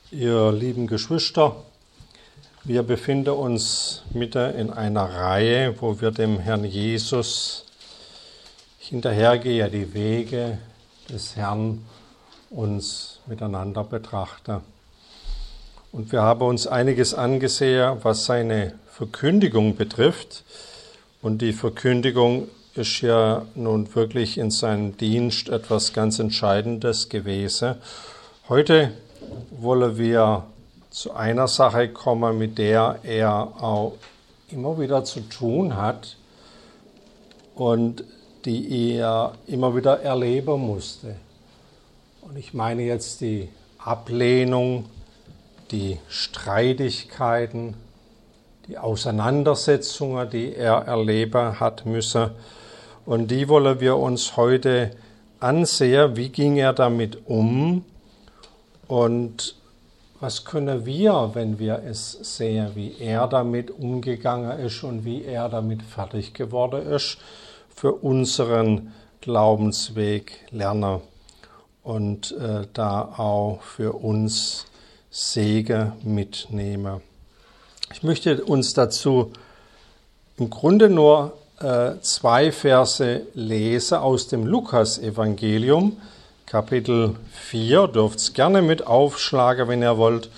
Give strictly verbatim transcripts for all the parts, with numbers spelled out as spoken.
Ihr lieben Geschwister, wir befinden uns mitten in einer Reihe, wo wir dem Herrn Jesus hinterhergehen, die Wege des Herrn uns miteinander betrachten. Und wir haben uns einiges angesehen, was seine Verkündigung betrifft. Und die Verkündigung ist ja nun wirklich in seinem Dienst etwas ganz Entscheidendes gewesen. Heute wollen wir zu einer Sache kommen, mit der er auch immer wieder zu tun hat und die er immer wieder erleben musste. Und ich meine jetzt die Ablehnung, die Streitigkeiten, die Auseinandersetzungen, die er erleben hat müssen. Und die wollen wir uns heute ansehen. Wie ging er damit um? Und was können wir, wenn wir es sehen, wie er damit umgegangen ist und wie er damit fertig geworden ist, für unseren Glaubensweg lernen und äh, da auch für uns Segen mitnehmen. Ich möchte uns dazu im Grunde nur äh, zwei Verse lesen aus dem Lukas-Evangelium, Kapitel vier, dürft es gerne mit aufschlagen, wenn ihr wollt.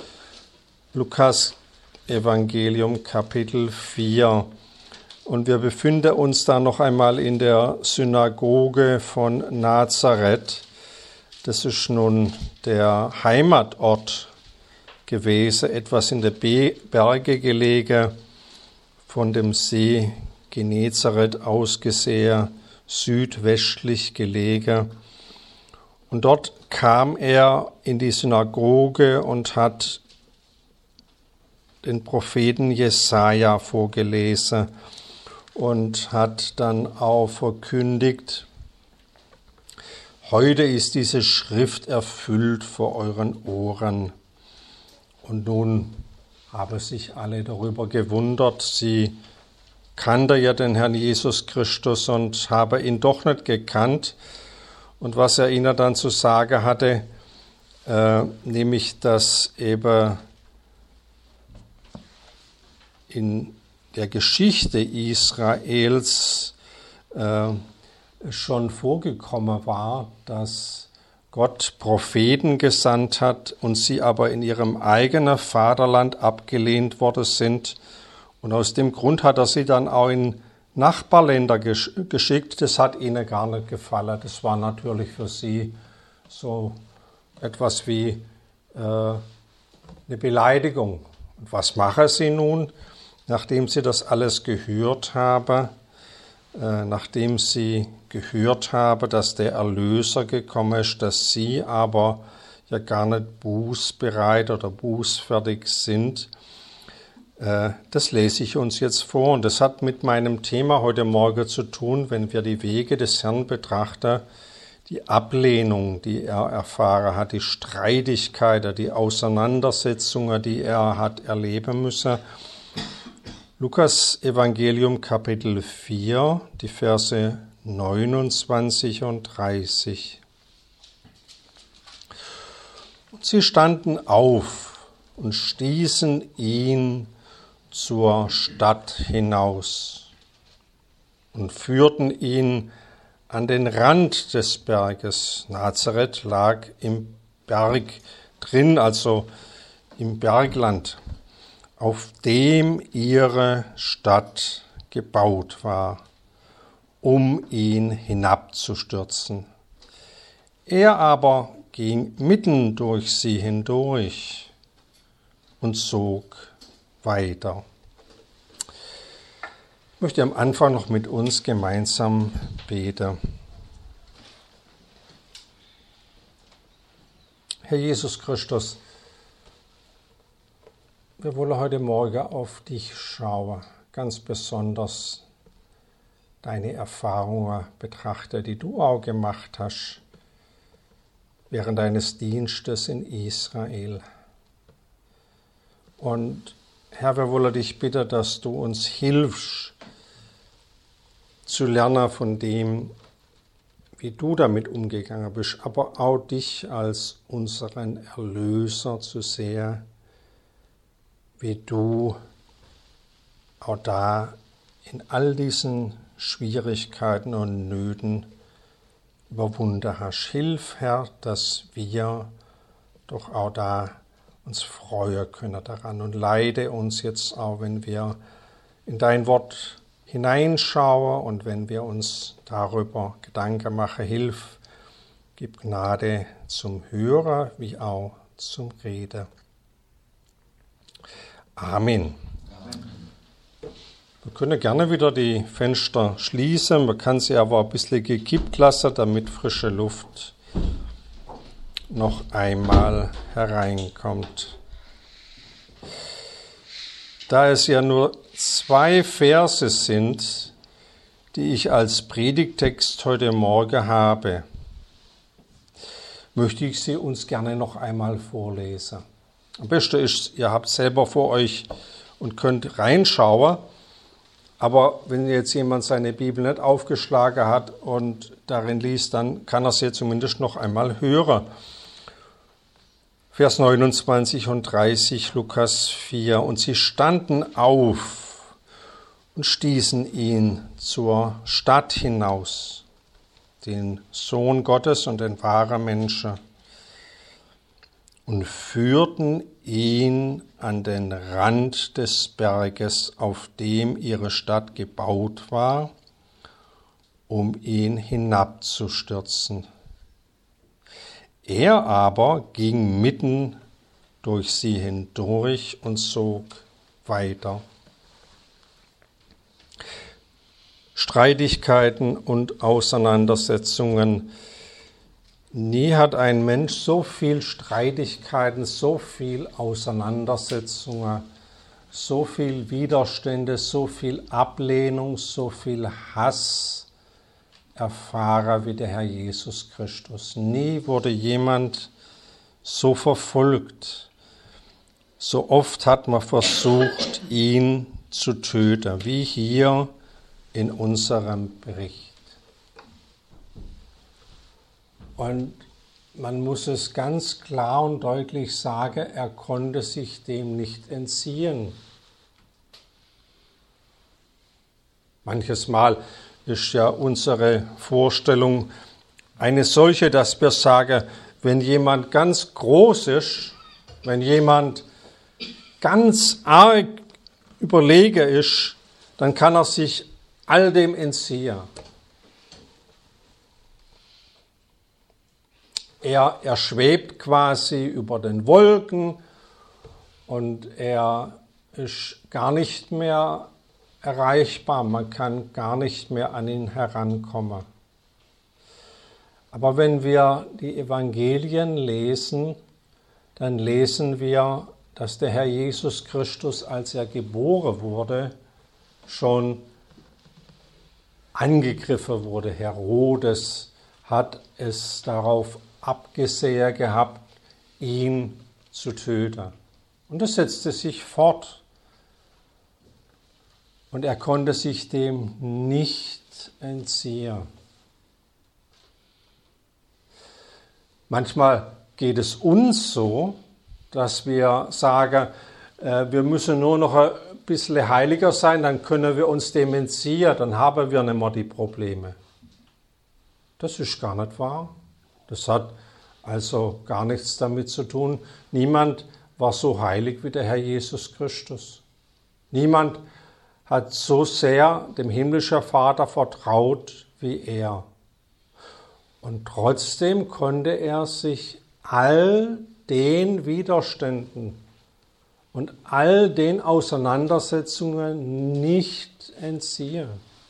Lukas Evangelium, Kapitel vier. Und wir befinden uns da noch einmal in der Synagoge von Nazareth. Das ist nun der Heimatort gewesen, etwas in der Berge gelegen, von dem See Genezareth aus gesehen, südwestlich gelegen. Und dort kam er in die Synagoge und hat den Propheten Jesaja vorgelesen und hat dann auch verkündigt: Heute ist diese Schrift erfüllt vor euren Ohren. Und nun haben sich alle darüber gewundert. Sie kannten ja den Herrn Jesus Christus und haben ihn doch nicht gekannt. Und was er ihnen dann zu sagen hatte, äh, nämlich, dass eben in der Geschichte Israels äh, schon vorgekommen war, dass Gott Propheten gesandt hat und sie aber in ihrem eigenen Vaterland abgelehnt worden sind. Und aus dem Grund hat er sie dann auch in Nachbarländer geschickt. Das hat ihnen gar nicht gefallen. Das war natürlich für sie so etwas wie äh, eine Beleidigung. Und was machen sie nun, nachdem sie das alles gehört haben, äh, nachdem sie gehört haben, dass der Erlöser gekommen ist, dass sie aber ja gar nicht bußbereit oder bußfertig sind? Das lese ich uns jetzt vor, und das hat mit meinem Thema heute Morgen zu tun, wenn wir die Wege des Herrn betrachten, die Ablehnung, die er erfahren hat, die Streitigkeiten, die Auseinandersetzungen, die er hat erleben müssen. Lukas Evangelium Kapitel vier, die Verse neunundzwanzig und dreißig. Und sie standen auf und stießen ihn zur Stadt hinaus und führten ihn an den Rand des Berges. Nazareth lag im Berg drin, also im Bergland, auf dem ihre Stadt gebaut war, um ihn hinabzustürzen. Er aber ging mitten durch sie hindurch und zog weiter. Ich möchte am Anfang noch mit uns gemeinsam beten. Herr Jesus Christus, wir wollen heute Morgen auf dich schauen, ganz besonders deine Erfahrungen betrachten, die du auch gemacht hast während deines Dienstes in Israel. Und Herr, wir wollen dich bitten, dass du uns hilfst, zu lernen von dem, wie du damit umgegangen bist, aber auch dich als unseren Erlöser zu sehen, wie du auch da in all diesen Schwierigkeiten und Nöten überwunden hast. Hilf, Herr, dass wir doch auch da uns freuen können daran und leite uns jetzt auch, wenn wir in dein Wort hineinschauen und wenn wir uns darüber Gedanken machen. Hilf, gib Gnade zum Hörer wie auch zum Reden. Amen. Wir können gerne wieder die Fenster schließen, man kann sie aber ein bisschen gekippt lassen, damit frische Luft noch einmal hereinkommt. Da es ja nur zwei Verse sind, die ich als Predigtext heute Morgen habe, möchte ich sie uns gerne noch einmal vorlesen. Am besten ist, ihr habt selber vor euch und könnt reinschauen. Aber wenn jetzt jemand seine Bibel nicht aufgeschlagen hat und darin liest, dann kann er sie zumindest noch einmal hören. Vers neunundzwanzig und dreißig, Lukas vier. Und sie standen auf und stießen ihn zur Stadt hinaus, den Sohn Gottes und den wahren Menschen, und führten ihn an den Rand des Berges, auf dem ihre Stadt gebaut war, um ihn hinabzustürzen. Er aber ging mitten durch sie hindurch und zog weiter. Streitigkeiten und Auseinandersetzungen. Nie hat ein Mensch so viel Streitigkeiten, so viel Auseinandersetzungen, so viel Widerstände, so viel Ablehnung, so viel Hass erfahren wie der Herr Jesus Christus. Nie wurde jemand so verfolgt. So oft hat man versucht, ihn zu töten, wie hier in unserem Bericht. Und man muss es ganz klar und deutlich sagen, er konnte sich dem nicht entziehen. Manches Mal ist ja unsere Vorstellung eine solche, dass wir sagen, wenn jemand ganz groß ist, wenn jemand ganz arg überlegen ist, dann kann er sich all dem entziehen. Er, er schwebt quasi über den Wolken und er ist gar nicht mehr erreichbar. Man kann gar nicht mehr an ihn herankommen. Aber wenn wir die Evangelien lesen, dann lesen wir, dass der Herr Jesus Christus, als er geboren wurde, schon angegriffen wurde. Herodes hat es darauf abgesehen gehabt, ihn zu töten. Und das setzte sich fort. Und er konnte sich dem nicht entziehen. Manchmal geht es uns so, dass wir sagen, äh, wir müssen nur noch ein bisschen heiliger sein, dann können wir uns dem entziehen, dann haben wir nicht mehr die Probleme. Das ist gar nicht wahr. Das hat also gar nichts damit zu tun. Niemand war so heilig wie der Herr Jesus Christus. Niemand hat so sehr dem himmlischen Vater vertraut wie er. Und trotzdem konnte er sich all den Widerständen und all den Auseinandersetzungen nicht entziehen.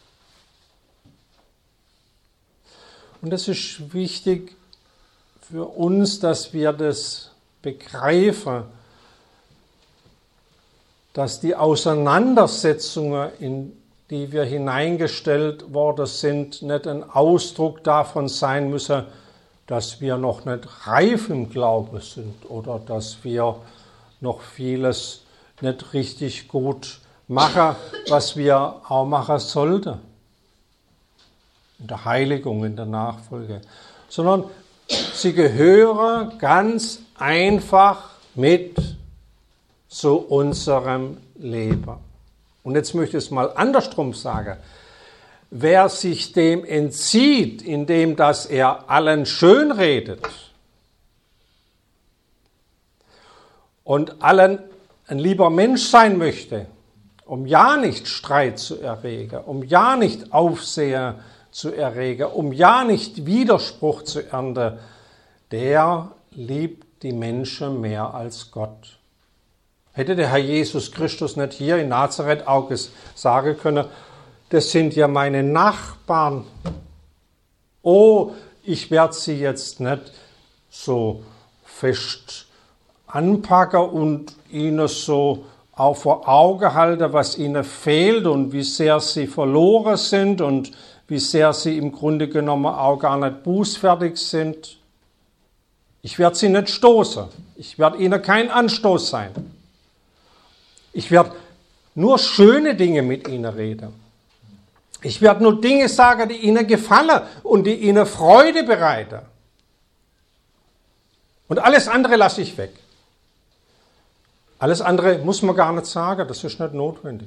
Und es ist wichtig für uns, dass wir das begreifen, dass die Auseinandersetzungen, in die wir hineingestellt worden sind, nicht ein Ausdruck davon sein müssen, dass wir noch nicht reif im Glauben sind oder dass wir noch vieles nicht richtig gut machen, was wir auch machen sollten. in der Heiligung, in der Nachfolge, sondern sie gehören ganz einfach mit zu unserem Leben. Und jetzt möchte ich es mal andersrum sagen. Wer sich dem entzieht, indem dass er allen schönredet und allen ein lieber Mensch sein möchte, um ja nicht Streit zu erregen, um ja nicht Aufseher zu erregen, um ja nicht Widerspruch zu ernten, der liebt die Menschen mehr als Gott. Hätte der Herr Jesus Christus nicht hier in Nazareth auch sagen können, das sind ja meine Nachbarn. Oh, ich werde sie jetzt nicht so fest anpacken und ihnen so auch vor Augen halten, was ihnen fehlt und wie sehr sie verloren sind und wie sehr sie im Grunde genommen auch gar nicht bußfertig sind. Ich werde sie nicht stoßen. Ich werde ihnen kein Anstoß sein. Ich werde nur schöne Dinge mit ihnen reden. Ich werde nur Dinge sagen, die ihnen gefallen und die ihnen Freude bereiten. Und alles andere lasse ich weg. Alles andere muss man gar nicht sagen, das ist nicht notwendig.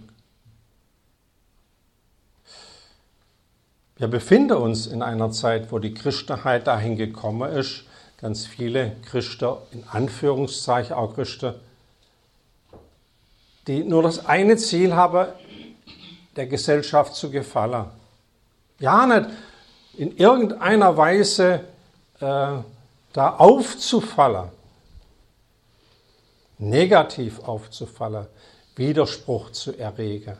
Wir befinden uns in einer Zeit, wo die Christenheit dahin gekommen ist, ganz viele Christen, in Anführungszeichen auch Christen, die nur das eine Ziel haben, der Gesellschaft zu gefallen. Ja, nicht in irgendeiner Weise äh, da aufzufallen, negativ aufzufallen, Widerspruch zu erregen.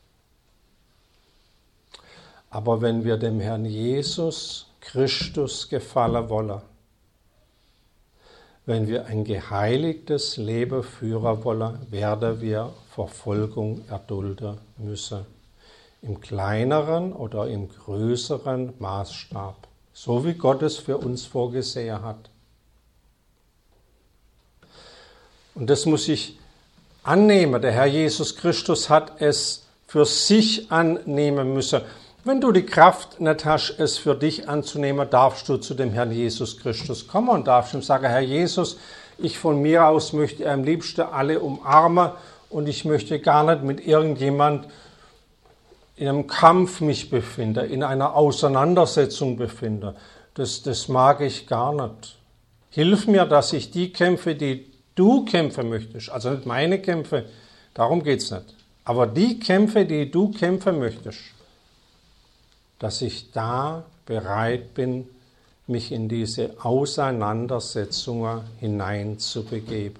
Aber wenn wir dem Herrn Jesus Christus gefallen wollen, wenn wir ein geheiligtes Leben führen wollen, werden wir Verfolgung erdulden müssen. Im kleineren oder im größeren Maßstab, so wie Gott es für uns vorgesehen hat. Und das muss ich annehmen. Der Herr Jesus Christus hat es für sich annehmen müssen. Wenn du die Kraft nicht hast, es für dich anzunehmen, darfst du zu dem Herrn Jesus Christus kommen und darfst ihm sagen, Herr Jesus, ich von mir aus möchte am liebsten alle umarmen und ich möchte gar nicht mit irgendjemand in einem Kampf mich befinden, in einer Auseinandersetzung befinden. Das, das mag ich gar nicht. Hilf mir, dass ich die Kämpfe, die du kämpfen möchtest, also nicht meine Kämpfe, darum geht es nicht, aber die Kämpfe, die du kämpfen möchtest, dass ich da bereit bin, mich in diese Auseinandersetzungen hineinzubegeben.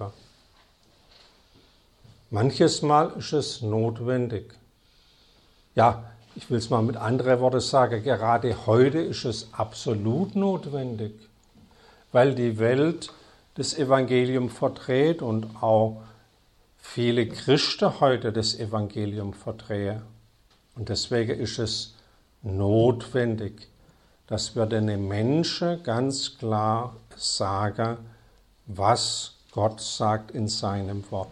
Manches Mal ist es notwendig. Ja, ich will es mal mit anderen Worten sagen, gerade heute ist es absolut notwendig, weil die Welt das Evangelium verdreht und auch viele Christen heute das Evangelium verdrehen. Und deswegen ist es notwendig, dass wir den Menschen ganz klar sagen, was Gott sagt in seinem Wort.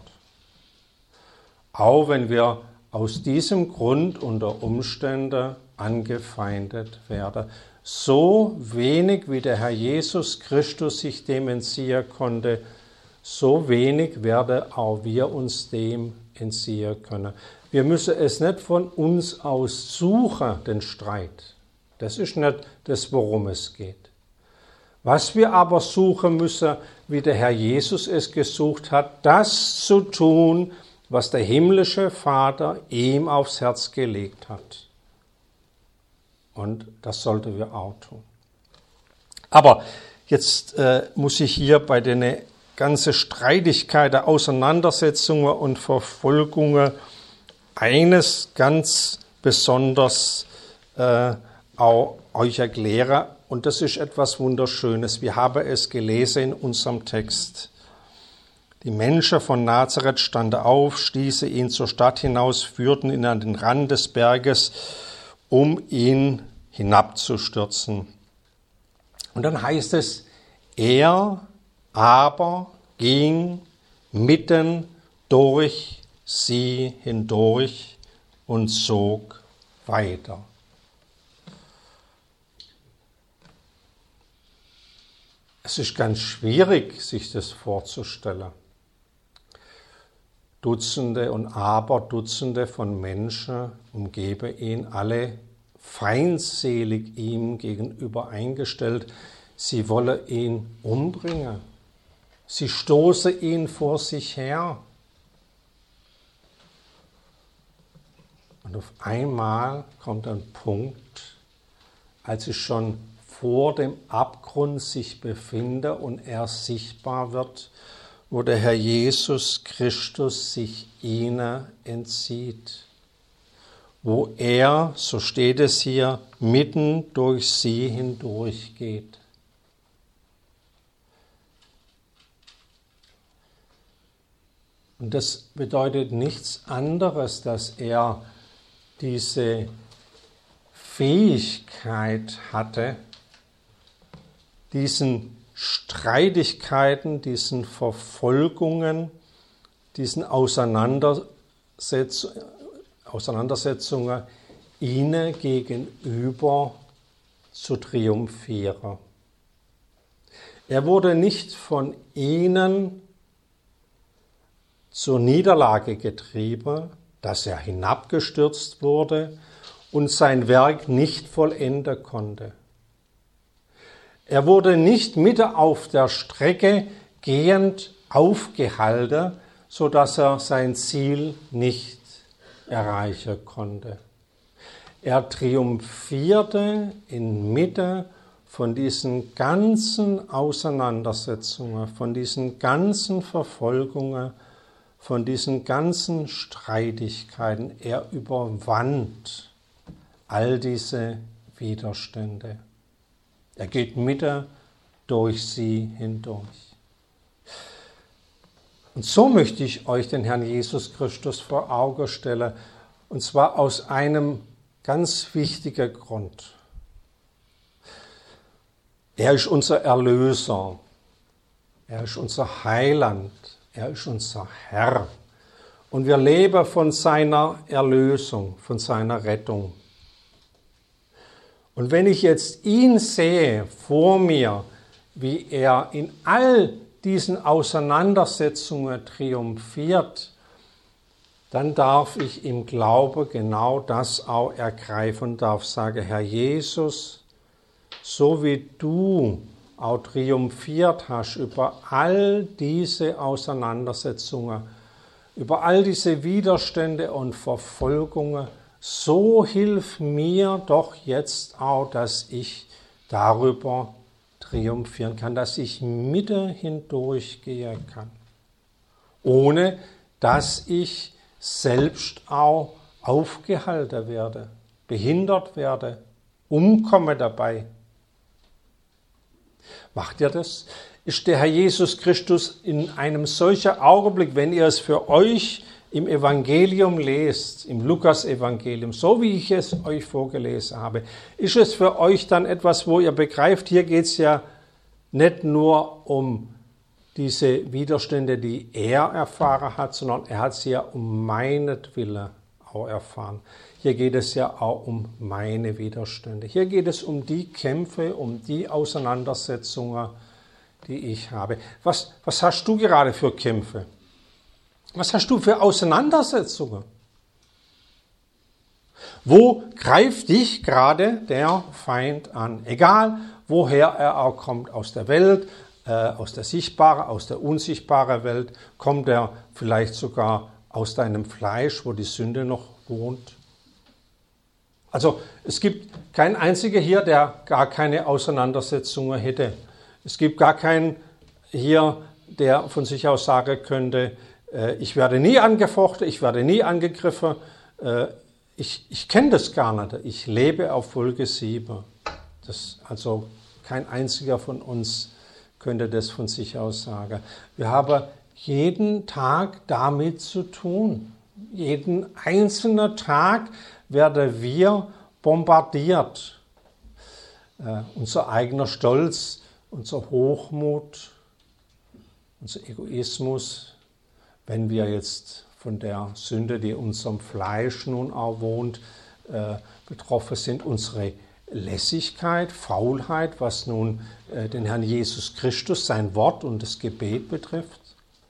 Auch wenn wir aus diesem Grund unter Umständen angefeindet werden. So wenig wie der Herr Jesus Christus sich dem entziehen konnte, so wenig werden auch wir uns dem entziehen können. Wir müssen es nicht von uns aus suchen, den Streit. Das ist nicht das, worum es geht. Was wir aber suchen müssen, wie der Herr Jesus es gesucht hat, das zu tun, was der himmlische Vater ihm aufs Herz gelegt hat. Und das sollten wir auch tun. Aber jetzt äh, muss ich hier bei den ganzen Streitigkeiten, Auseinandersetzungen und Verfolgungen eines ganz besonders äh, auch euch erklären. Und das ist etwas Wunderschönes. Wir haben es gelesen in unserem Text. Die Menschen von Nazareth standen auf, stießen ihn zur Stadt hinaus, führten ihn an den Rand des Berges, um ihn hinabzustürzen. Und dann heißt es, er aber ging mitten durch sie hindurch und zog weiter. Es ist ganz schwierig, sich das vorzustellen. Dutzende und Aberdutzende von Menschen umgeben ihn, alle feindselig ihm gegenüber eingestellt. Sie wollen ihn umbringen. Sie stoßen ihn vor sich her. Und auf einmal kommt ein Punkt, als es schon vor dem Abgrund sich befinde und er sichtbar wird, wo der Herr Jesus Christus sich ihnen entzieht. Wo er, so steht es hier, mitten durch sie hindurch geht. Und das bedeutet nichts anderes, dass er diese Fähigkeit hatte, diesen Streitigkeiten, diesen Verfolgungen, diesen Auseinandersetz- Auseinandersetzungen ihnen gegenüber zu triumphieren. Er wurde nicht von ihnen zur Niederlage getrieben, dass er hinabgestürzt wurde und sein Werk nicht vollenden konnte. Er wurde nicht mitten auf der Strecke gehend aufgehalten, sodass er sein Ziel nicht erreichen konnte. Er triumphierte inmitten von diesen ganzen Auseinandersetzungen, von diesen ganzen Verfolgungen, von diesen ganzen Streitigkeiten. Er überwand all diese Widerstände. Er geht mitten durch sie hindurch. Und so möchte ich euch den Herrn Jesus Christus vor Augen stellen, und zwar aus einem ganz wichtigen Grund. Er ist unser Erlöser, er ist unser Heiland, er ist unser Herr. Und wir leben von seiner Erlösung, von seiner Rettung. Und wenn ich jetzt ihn sehe vor mir, wie er in all diesen Auseinandersetzungen triumphiert, dann darf ich im Glauben genau das auch ergreifen, darf sagen, Herr Jesus, so wie du auch triumphiert hast über all diese Auseinandersetzungen, über all diese Widerstände und Verfolgungen, so hilf mir doch jetzt auch, dass ich darüber triumphieren kann, dass ich mitten hindurchgehen kann, ohne dass ich selbst auch aufgehalten werde, behindert werde, umkomme dabei. Macht ihr das? Ist der Herr Jesus Christus in einem solchen Augenblick, wenn ihr es für euch im Evangelium lest, im Lukas-Evangelium, so wie ich es euch vorgelesen habe, ist es für euch dann etwas, wo ihr begreift, hier geht es ja nicht nur um diese Widerstände, die er erfahren hat, sondern er hat sie ja um meinetwillen auch erfahren. Hier geht es ja auch um meine Widerstände. Hier geht es um die Kämpfe, um die Auseinandersetzungen, die ich habe. Was, was hast du gerade für Kämpfe? Was hast du für Auseinandersetzungen? Wo greift dich gerade der Feind an? Egal, woher er auch kommt, aus der Welt, äh, aus der sichtbaren, aus der unsichtbaren Welt, kommt er vielleicht sogar aus deinem Fleisch, wo die Sünde noch wohnt. Also es gibt keinen einzigen hier, der gar keine Auseinandersetzungen hätte. Es gibt gar keinen hier, der von sich aus sagen könnte, äh, ich werde nie angefochten, ich werde nie angegriffen. Äh, ich ich kenne das gar nicht. Ich lebe auf Folge sieben. Das, also kein einziger von uns könnte das von sich aus sagen. Wir haben jeden Tag damit zu tun. Jeden einzelnen Tag werden wir bombardiert. Äh, unser eigener Stolz, unser Hochmut, unser Egoismus, wenn wir jetzt von der Sünde, die in unserem Fleisch nun auch wohnt, äh, betroffen sind, unsere Lässigkeit, Faulheit, was nun äh, den Herrn Jesus Christus, sein Wort und das Gebet betrifft?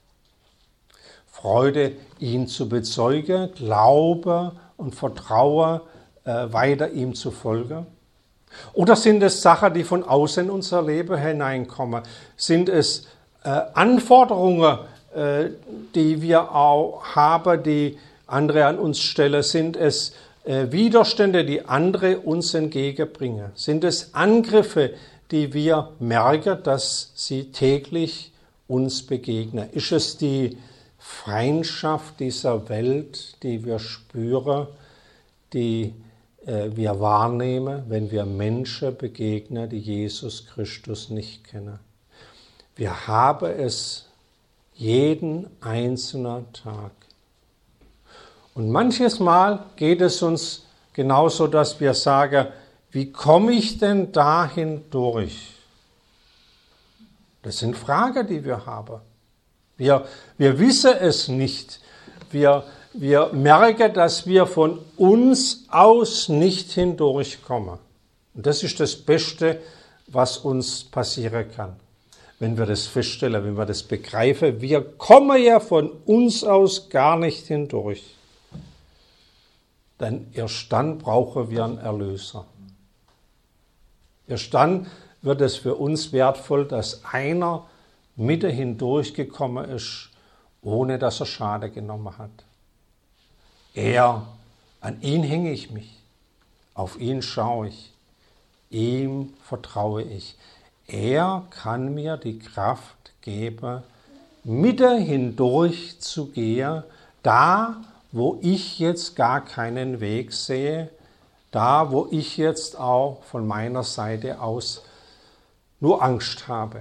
Freude, ihn zu bezeugen, Glaube und Vertraue, äh, weiter ihm zu folgen? Oder sind es Sachen, die von außen in unser Leben hineinkommen? Sind es äh, Anforderungen, äh, die wir auch haben, die andere an uns stellen? Sind es äh, Widerstände, die andere uns entgegenbringen? Sind es Angriffe, die wir merken, dass sie täglich uns begegnen? Ist es die Feindschaft dieser Welt, die wir spüren, die äh, wir wahrnehmen, wenn wir Menschen begegnen, die Jesus Christus nicht kennen? Wir haben es jeden einzelnen Tag. Und manches Mal geht es uns genauso, dass wir sagen, wie komme ich denn dahin durch? Das sind Fragen, die wir haben. Wir, wir wissen es nicht. Wir, wir merken, dass wir von uns aus nicht hindurchkommen. Und das ist das Beste, was uns passieren kann. Wenn wir das feststellen, wenn wir das begreifen, wir kommen ja von uns aus gar nicht hindurch. Denn erst dann brauchen wir einen Erlöser. Erst dann wird es für uns wertvoll, dass einer Mitte hindurchgekommen ist, ohne dass er Schaden genommen hat. Er, an ihn hänge ich mich, auf ihn schaue ich, ihm vertraue ich. Er kann mir die Kraft geben, Mitte hindurch zu gehen, da, wo ich jetzt gar keinen Weg sehe, da, wo ich jetzt auch von meiner Seite aus nur Angst habe.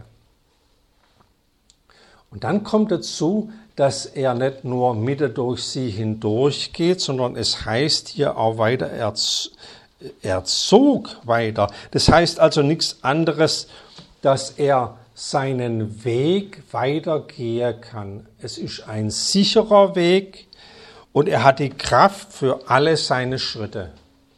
Und dann kommt dazu, dass er nicht nur Mitte durch sie hindurchgeht, sondern es heißt hier auch weiter, er, er zog weiter. Das heißt also nichts anderes, dass er seinen Weg weitergehen kann. Es ist ein sicherer Weg und er hat die Kraft für alle seine Schritte.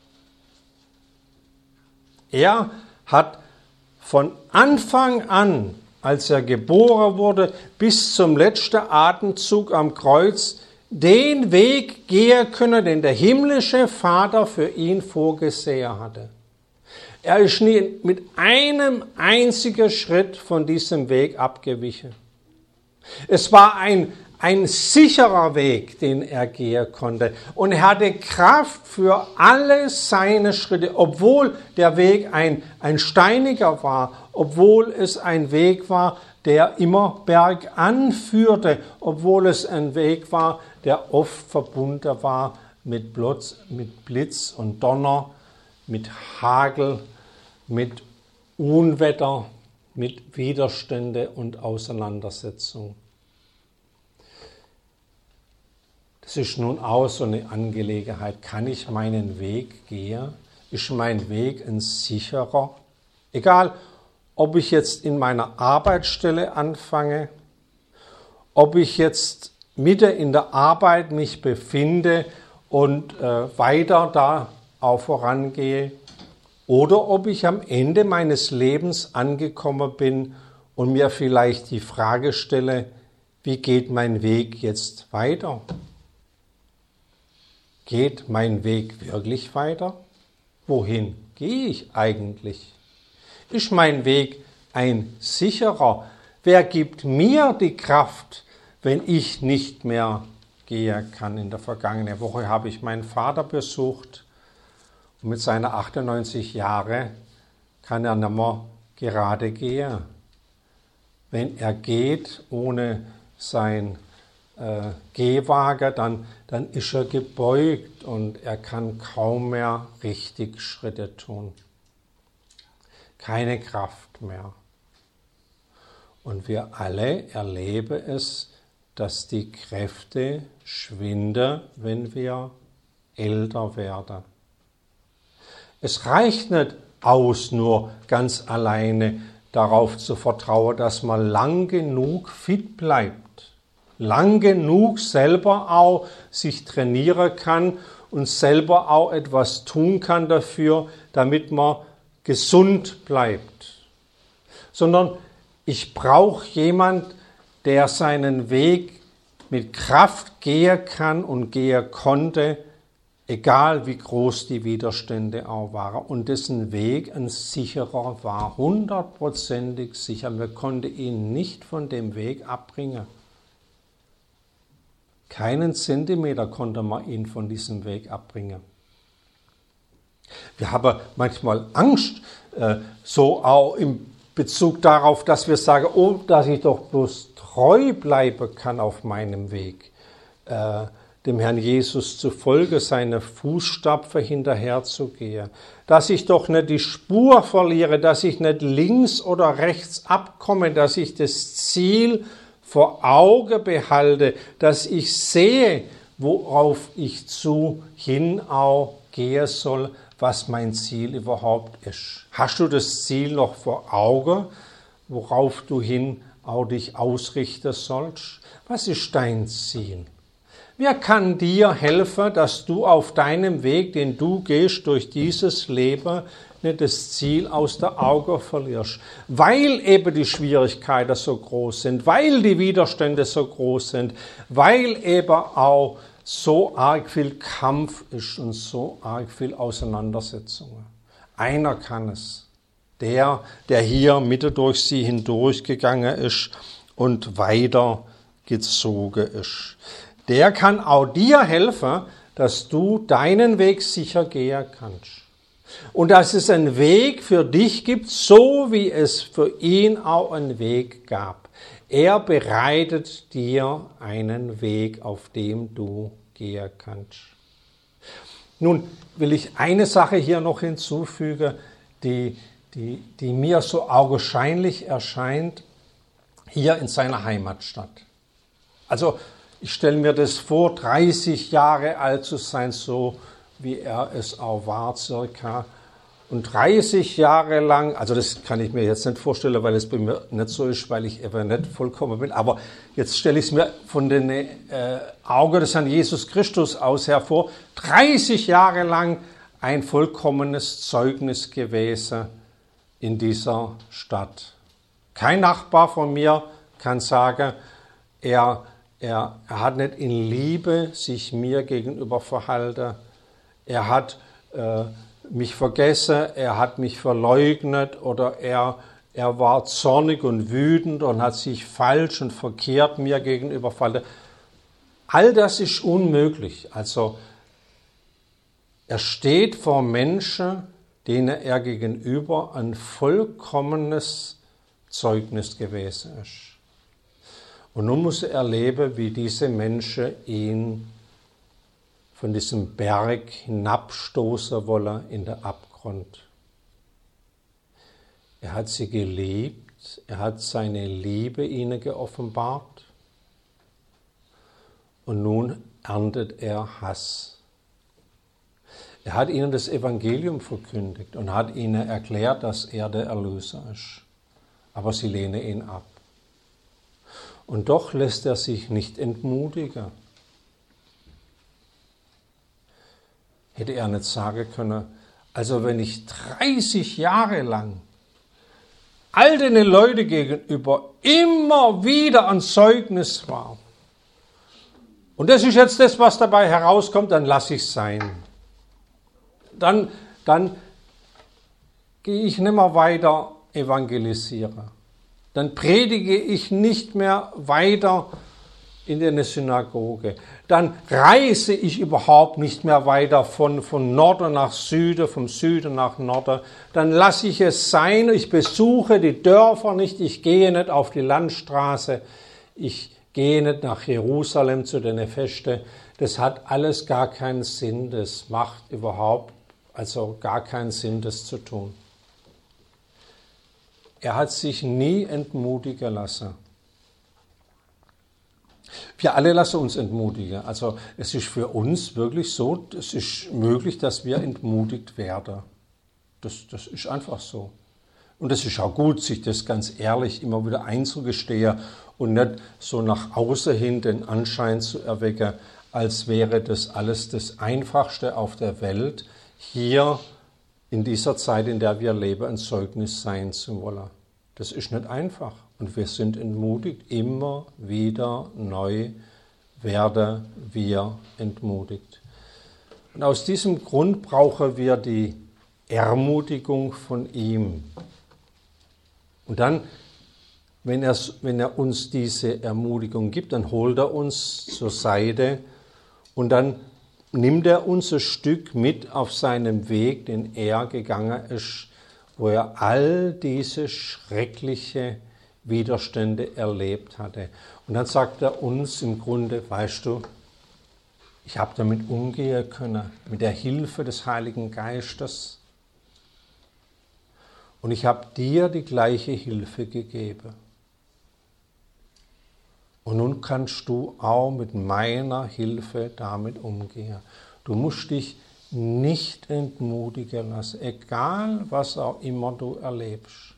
Er hat von Anfang an, als er geboren wurde, bis zum letzten Atemzug am Kreuz, den Weg gehen können, den der himmlische Vater für ihn vorgesehen hatte. Er ist nie mit einem einzigen Schritt von diesem Weg abgewichen. Es war ein, ein sicherer Weg, den er gehen konnte. Und er hatte Kraft für alle seine Schritte, obwohl der Weg ein, ein steiniger war, obwohl es ein Weg war, der immer bergan führte, obwohl es ein Weg war, der oft verbunden war mit Blitz, mit Blitz und Donner, mit Hagel, mit Unwetter, mit Widerstände und Auseinandersetzung. Das ist nun auch so eine Angelegenheit. Kann ich meinen Weg gehen? Ist mein Weg ein sicherer? Egal, ob ich jetzt in meiner Arbeitsstelle anfange, ob ich jetzt mitten in der Arbeit mich befinde und äh, weiter da auch vorangehe, oder ob ich am Ende meines Lebens angekommen bin und mir vielleicht die Frage stelle, wie geht mein Weg jetzt weiter? Geht mein Weg wirklich weiter? Wohin gehe ich eigentlich? Ist mein Weg ein sicherer? Wer gibt mir die Kraft, wenn ich nicht mehr gehen kann? In der vergangenen Woche habe ich meinen Vater besucht und mit seinen achtundneunzig Jahren kann er nicht mehr gerade gehen. Wenn er geht ohne sein äh, Gehwagen, dann, dann ist er gebeugt und er kann kaum mehr richtig Schritte tun. Keine Kraft mehr. Und wir alle erleben es, dass die Kräfte schwinden, wenn wir älter werden. Es reicht nicht aus, nur ganz alleine darauf zu vertrauen, dass man lang genug fit bleibt, lang genug selber auch sich trainieren kann und selber auch etwas tun kann dafür, damit man gesund bleibt, sondern ich brauche jemand, der seinen Weg mit Kraft gehen kann und gehen konnte, egal wie groß die Widerstände auch waren. Und dessen Weg ein sicherer war, hundertprozentig sicher. Man konnte ihn nicht von dem Weg abbringen. Keinen Zentimeter konnte man ihn von diesem Weg abbringen. Wir haben manchmal Angst, äh, so auch im Bezug darauf, dass wir sagen, oh, dass ich doch bloß treu bleiben kann auf meinem Weg, äh, dem Herrn Jesus zu folgen, seine Fußstapfen hinterherzugehen, dass ich doch nicht die Spur verliere, dass ich nicht links oder rechts abkomme, dass ich das Ziel vor Auge behalte, dass ich sehe, worauf ich zu hin auch gehen soll, was mein Ziel überhaupt ist. Hast du das Ziel noch vor Auge, worauf du hin auch dich ausrichten sollst? Was ist dein Ziel? Wer kann dir helfen, dass du auf deinem Weg, den du gehst durch dieses Leben, nicht das Ziel aus der Augen verlierst? Weil eben die Schwierigkeiten so groß sind, weil die Widerstände so groß sind, weil eben auch so arg viel Kampf ist und so arg viel Auseinandersetzungen. Einer kann es. Der, der hier mitten durch sie hindurchgegangen ist und weiter gezogen ist. Der kann auch dir helfen, dass du deinen Weg sicher gehen kannst. Und dass es einen Weg für dich gibt, so wie es für ihn auch einen Weg gab. Er bereitet dir einen Weg, auf dem du gehen kannst. Nun will ich eine Sache hier noch hinzufügen, die, die, die mir so augenscheinlich erscheint, hier in seiner Heimatstadt. Also ich stelle mir das vor, dreißig Jahre alt zu sein, so wie er es auch war, circa. Und dreißig Jahre lang, also das kann ich mir jetzt nicht vorstellen, weil es bei mir nicht so ist, weil ich eben nicht vollkommen bin, aber jetzt stelle ich es mir von den äh, Augen des Herrn Jesus Christus aus hervor, dreißig Jahre lang ein vollkommenes Zeugnis gewesen in dieser Stadt. Kein Nachbar von mir kann sagen, er Er, er hat nicht in Liebe sich mir gegenüber verhalten. Er hat äh, mich vergessen, er hat mich verleugnet oder er, er war zornig und wütend und hat sich falsch und verkehrt mir gegenüber verhalten. All das ist unmöglich. Also er steht vor Menschen, denen er gegenüber ein vollkommenes Zeugnis gewesen ist. Und nun muss er erleben, wie diese Menschen ihn von diesem Berg hinabstoßen wollen in den Abgrund. Er hat sie geliebt, er hat seine Liebe ihnen geoffenbart und nun erntet er Hass. Er hat ihnen das Evangelium verkündigt und hat ihnen erklärt, dass er der Erlöser ist. Aber sie lehnen ihn ab. Und doch lässt er sich nicht entmutigen. Hätte er nicht sagen können, also wenn ich dreißig Jahre lang all den Leuten gegenüber immer wieder ein Zeugnis war, und das ist jetzt das, was dabei herauskommt, dann lasse ich es sein. Dann, dann gehe ich nicht mehr weiter evangelisieren. Dann predige ich nicht mehr weiter in der Synagoge. Dann reise ich überhaupt nicht mehr weiter von, von Norden nach Süden, vom Süden nach Norden. Dann lasse ich es sein, ich besuche die Dörfer nicht, ich gehe nicht auf die Landstraße, ich gehe nicht nach Jerusalem zu den Festen. Das hat alles gar keinen Sinn, das macht überhaupt also gar keinen Sinn, das zu tun. Er hat sich nie entmutigen lassen. Wir alle lassen uns entmutigen. Also es ist für uns wirklich so, es ist möglich, dass wir entmutigt werden. Das, das ist einfach so. Und es ist auch gut, sich das ganz ehrlich immer wieder einzugestehen und nicht so nach außen hin den Anschein zu erwecken, als wäre das alles das Einfachste auf der Welt, hier in dieser Zeit, in der wir leben, ein Zeugnis sein zu wollen. Das ist nicht einfach. Und wir sind entmutigt. Immer wieder neu werden wir entmutigt. Und aus diesem Grund brauchen wir die Ermutigung von ihm. Und dann, wenn er, wenn er uns diese Ermutigung gibt, dann holt er uns zur Seite und dann nimmt er uns ein Stück mit auf seinem Weg, den er gegangen ist, wo er all diese schreckliche Widerstände erlebt hatte. Und dann sagt er uns im Grunde, weißt du, ich habe damit umgehen können, mit der Hilfe des Heiligen Geistes. Und ich habe dir die gleiche Hilfe gegeben. Und nun kannst du auch mit meiner Hilfe damit umgehen. Du musst dich nicht entmutigen lassen, egal was auch immer du erlebst,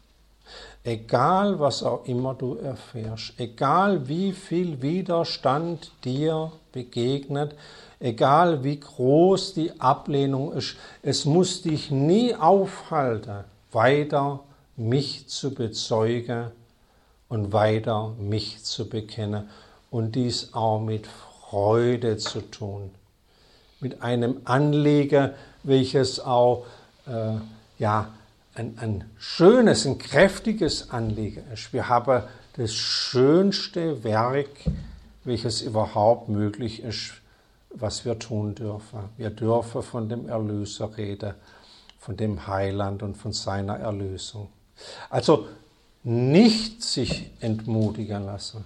egal was auch immer du erfährst, egal wie viel Widerstand dir begegnet, egal wie groß die Ablehnung ist, es muss dich nie aufhalten, weiter mich zu bezeugen und weiter mich zu bekennen und dies auch mit Freude zu tun. Mit einem Anliegen, welches auch äh, ja, ein, ein schönes, ein kräftiges Anliegen ist. Wir haben das schönste Werk, welches überhaupt möglich ist, was wir tun dürfen. Wir dürfen von dem Erlöser reden, von dem Heiland und von seiner Erlösung. Also nicht sich entmutigen lassen.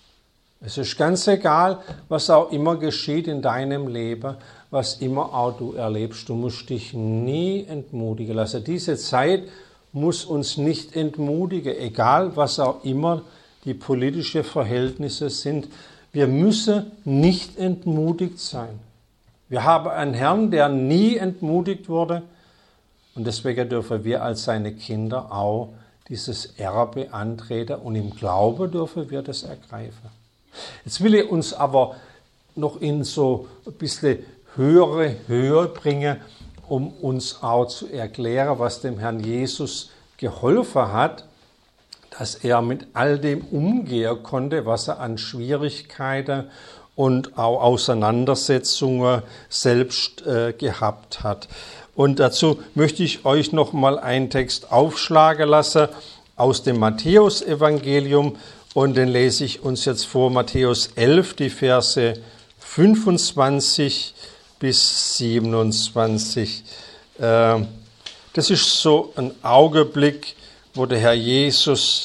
Es ist ganz egal, was auch immer geschieht in deinem Leben, was immer auch du erlebst. Du musst dich nie entmutigen lassen. Diese Zeit muss uns nicht entmutigen, egal was auch immer die politischen Verhältnisse sind. Wir müssen nicht entmutigt sein. Wir haben einen Herrn, der nie entmutigt wurde. Und deswegen dürfen wir als seine Kinder auch dieses Erbe antreten und im Glauben dürfen wir das ergreifen. Jetzt will ich uns aber noch in so ein bisschen höhere Höhe bringen, um uns auch zu erklären, was dem Herrn Jesus geholfen hat, dass er mit all dem umgehen konnte, was er an Schwierigkeiten und auch Auseinandersetzungen selbst äh, gehabt hat. Und dazu möchte ich euch noch mal einen Text aufschlagen lassen aus dem Matthäusevangelium und den lese ich uns jetzt vor, Matthäus elf, die Verse fünfundzwanzig bis siebenundzwanzig. Das ist so ein Augenblick, wo der Herr Jesus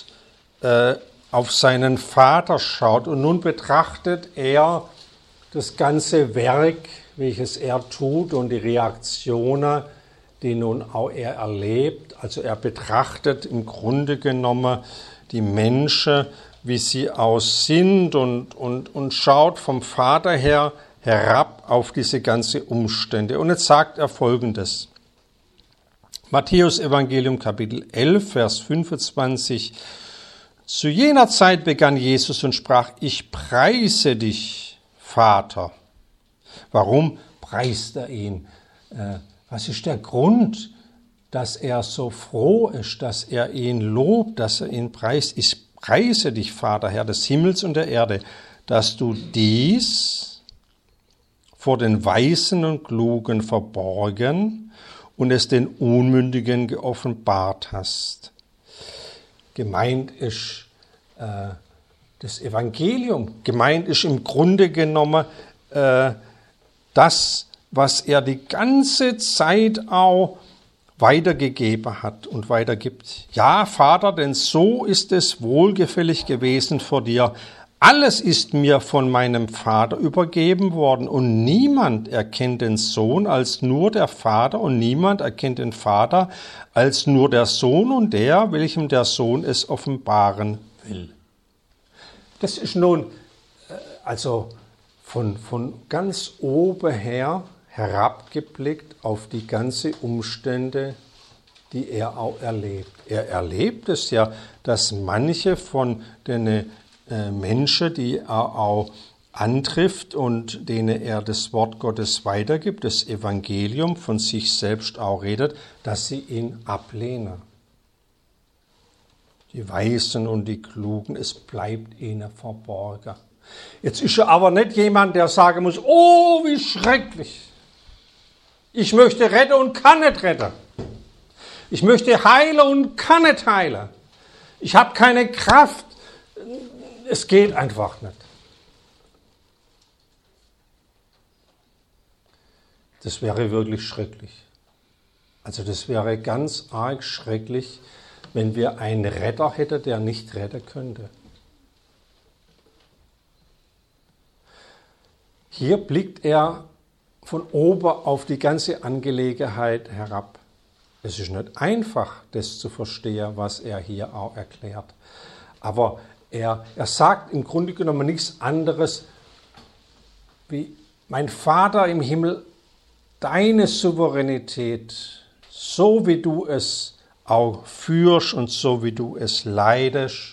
auf seinen Vater schaut und nun betrachtet er das ganze Werk, welches er tut und die Reaktionen, die nun auch er erlebt. Also er betrachtet im Grunde genommen die Menschen, wie sie aus sind und, und, und schaut vom Vater her herab auf diese ganzen Umstände. Und jetzt sagt er Folgendes. Matthäus Evangelium Kapitel elf, Vers fünfundzwanzig. Zu jener Zeit begann Jesus und sprach, ich preise dich, Vater. Warum preist er ihn? Was ist der Grund, dass er so froh ist, dass er ihn lobt, dass er ihn preist? Ich preise dich, Vater, Herr des Himmels und der Erde, dass du dies vor den Weisen und Klugen verborgen und es den Unmündigen geoffenbart hast. Gemeint ist äh, das Evangelium. Gemeint ist im Grunde genommen äh, das, was er die ganze Zeit auch weitergegeben hat und weitergibt. Ja, Vater, denn so ist es wohlgefällig gewesen vor dir. Alles ist mir von meinem Vater übergeben worden und niemand erkennt den Sohn als nur der Vater und niemand erkennt den Vater als nur der Sohn und der, welchem der Sohn es offenbaren will. Das ist nun also von, von ganz oben her herabgeblickt auf die ganzen Umstände, die er auch erlebt. Er erlebt es ja, dass manche von den äh, Menschen, die er auch antrifft und denen er das Wort Gottes weitergibt, das Evangelium von sich selbst auch redet, dass sie ihn ablehnen. Die Weisen und die Klugen, es bleibt ihnen verborgen. Jetzt ist er aber nicht jemand, der sagen muss, oh, wie schrecklich. Ich möchte retten und kann nicht retten. Ich möchte heilen und kann nicht heilen. Ich habe keine Kraft. Es geht einfach nicht. Das wäre wirklich schrecklich. Also das wäre ganz arg schrecklich, wenn wir einen Retter hätten, der nicht retten könnte. Hier blickt er von oben auf die ganze Angelegenheit herab. Es ist nicht einfach, das zu verstehen, was er hier auch erklärt. Aber er, er sagt im Grunde genommen nichts anderes wie, mein Vater im Himmel, deine Souveränität, so wie du es auch führst und so wie du es leidest,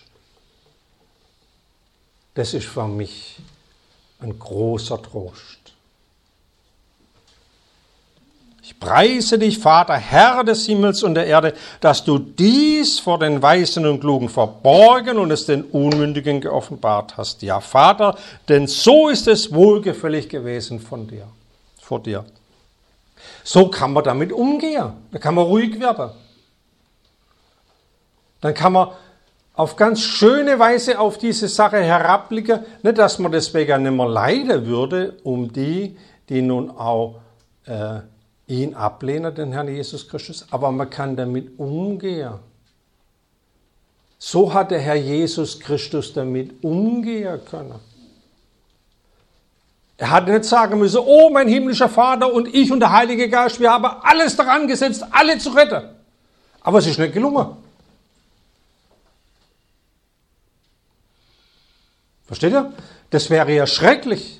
das ist für mich ein großer Trost. Ich preise dich, Vater, Herr des Himmels und der Erde, dass du dies vor den Weisen und Klugen verborgen und es den Unmündigen geoffenbart hast. Ja, Vater, denn so ist es wohlgefällig gewesen von dir, vor dir. So kann man damit umgehen. Da kann man ruhig werden. Dann kann man auf ganz schöne Weise auf diese Sache herabblicken. Nicht, dass man deswegen nicht mehr leiden würde, um die, die nun auch äh, ihn ablehnen, den Herrn Jesus Christus, aber man kann damit umgehen. So hat der Herr Jesus Christus damit umgehen können. Er hat nicht sagen müssen, oh, mein himmlischer Vater und ich und der Heilige Geist, wir haben alles daran gesetzt, alle zu retten. Aber es ist nicht gelungen. Versteht ihr? Das wäre ja schrecklich.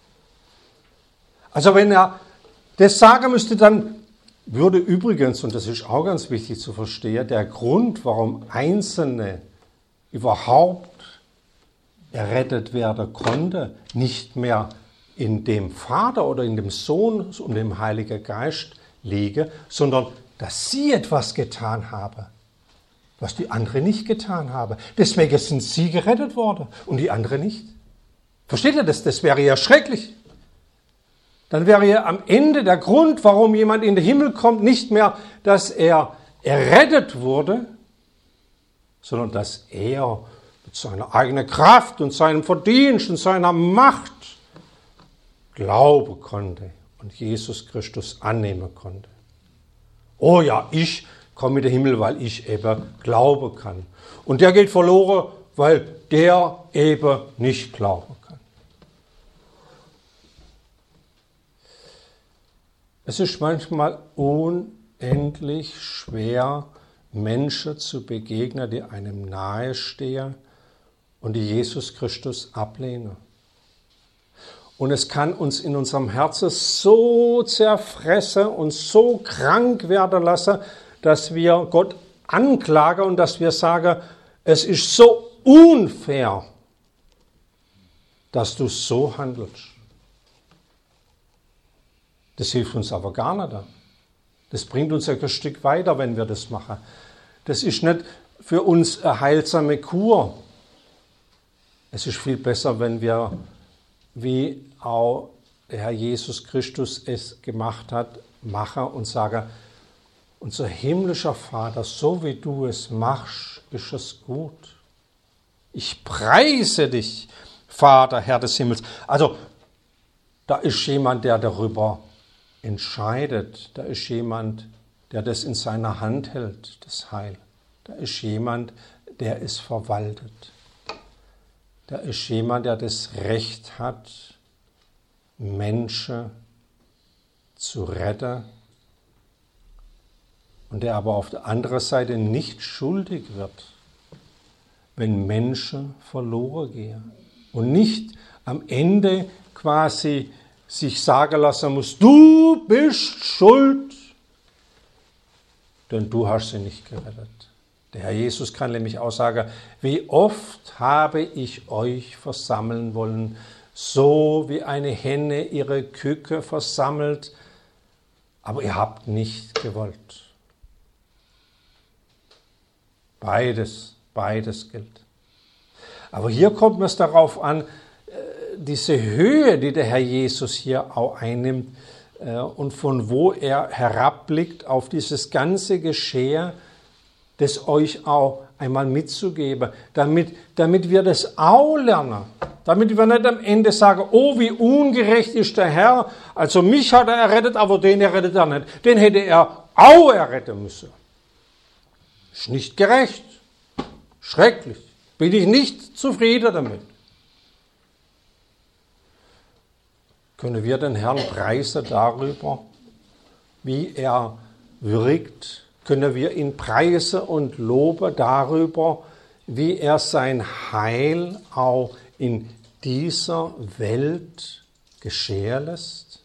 Also wenn er das sagen müsste, dann würde übrigens, und das ist auch ganz wichtig zu verstehen, der Grund, warum Einzelne überhaupt errettet werden konnte, nicht mehr in dem Vater oder in dem Sohn und dem Heiligen Geist liege, sondern dass sie etwas getan haben, was die anderen nicht getan haben. Deswegen sind sie gerettet worden und die anderen nicht. Versteht ihr das? Das wäre ja schrecklich. Dann wäre ja am Ende der Grund, warum jemand in den Himmel kommt, nicht mehr, dass er errettet wurde, sondern dass er mit seiner eigenen Kraft und seinem Verdienst und seiner Macht glauben konnte und Jesus Christus annehmen konnte. Oh ja, ich komme in den Himmel, weil ich eben glauben kann. Und der geht verloren, weil der eben nicht glauben kann. Es ist manchmal unendlich schwer, Menschen zu begegnen, die einem nahestehen und die Jesus Christus ablehnen. Und es kann uns in unserem Herzen so zerfressen und so krank werden lassen, dass wir Gott anklagen und dass wir sagen, es ist so unfair, dass du so handelst. Das hilft uns aber gar nicht. Das bringt uns ein Stück weiter, wenn wir das machen. Das ist nicht für uns eine heilsame Kur. Es ist viel besser, wenn wir, wie auch der Herr Jesus Christus es gemacht hat, machen und sagen, unser himmlischer Vater, so wie du es machst, ist es gut. Ich preise dich, Vater, Herr des Himmels. Also, da ist jemand, der darüber entscheidet. Da ist jemand, der das in seiner Hand hält, das Heil. Da ist jemand, der es verwaltet. Da ist jemand, der das Recht hat, Menschen zu retten und der aber auf der anderen Seite nicht schuldig wird, wenn Menschen verloren gehen und nicht am Ende quasi sich sagen lassen muss, du bist schuld, denn du hast sie nicht gerettet. Der Herr Jesus kann nämlich auch sagen, wie oft habe ich euch versammeln wollen, so wie eine Henne ihre Küke versammelt, aber ihr habt nicht gewollt. Beides, beides gilt. Aber hier kommt es darauf an, diese Höhe, die der Herr Jesus hier auch einnimmt und von wo er herabblickt auf dieses ganze Geschehen, das euch auch einmal mitzugeben, damit, damit wir das auch lernen. Damit wir nicht am Ende sagen, oh, wie ungerecht ist der Herr, also mich hat er errettet, aber den errettet er nicht. Den hätte er auch erretten müssen. Ist nicht gerecht. Schrecklich. Bin ich nicht zufrieden damit. Können wir den Herrn preisen darüber, wie er wirkt? Können wir ihn preisen und loben darüber, wie er sein Heil auch in dieser Welt geschehen lässt?